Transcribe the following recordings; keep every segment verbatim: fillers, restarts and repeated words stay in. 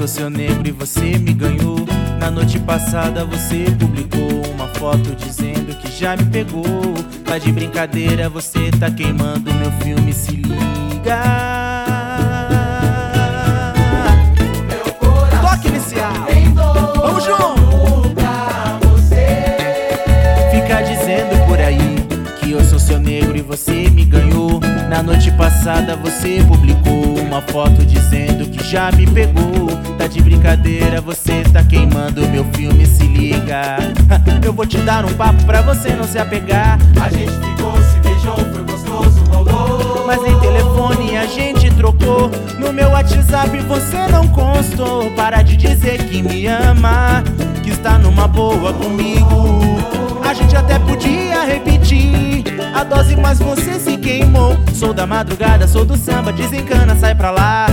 sou seu negro e você me ganhou. Na noite passada você publicou uma foto dizendo que já me pegou. Tá de brincadeira, você tá queimando meu filme, se liga. Meu coração toque inicial, tem dor. Vamos junto pra você. Fica dizendo por aí que eu sou seu negro e você me ganhou. Na noite passada você publicou uma foto dizendo que já me pegou. Tá de brincadeira, você tá queimando meu filme, se liga. Eu vou te dar um papo pra você não se apegar. A gente ficou, se beijou, foi gostoso, rolou. Mas nem telefone a gente trocou. No meu WhatsApp você não constou. Para de dizer que me ama, que está numa boa comigo. A gente até podia repetir a dose, mas você se queimou. Sou da madrugada, sou do samba, desencana, sai pra lá.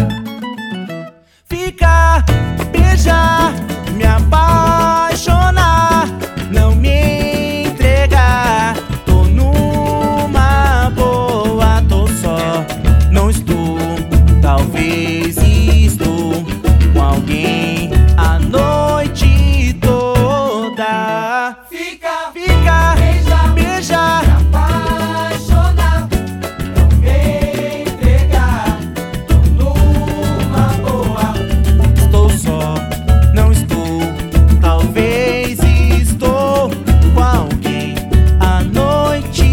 Ficar, beijar, me apaixonar, não me entregar. Tô numa boa, tô só, não estou. Talvez estou com alguém a noite toda. Fica, Fica, beijar, beijar, me apaixonar, não me entregar. Tô numa boa. estou só, não estou. Talvez estou com alguém à noite.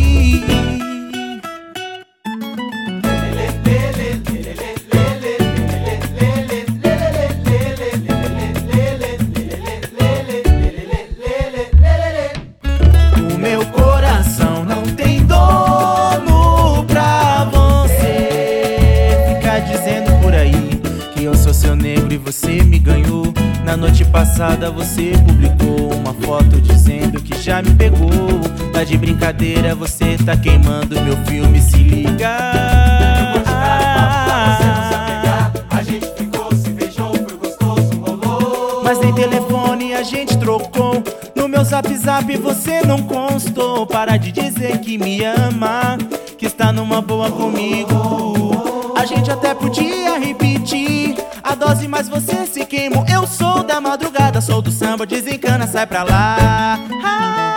O meu coração não tem dono pra você. Fica dizendo por aí que eu sou seu negro e você me ganhou. Na noite passada você publicou uma foto dizendo que já me pegou. Tá de brincadeira, você tá queimando meu filme, se liga. Eu vou te dar um papo pra você não se apegar. A gente ficou, se beijou, foi gostoso, rolou. Mas nem telefone a gente trocou. No meu zap zap você não constou. Para de dizer que me ama, que está numa boa comigo. A gente até podia repetir a dose, mas você se queimou. Eu sou da madrugada, sou do samba, desencana, sai pra lá. Ah.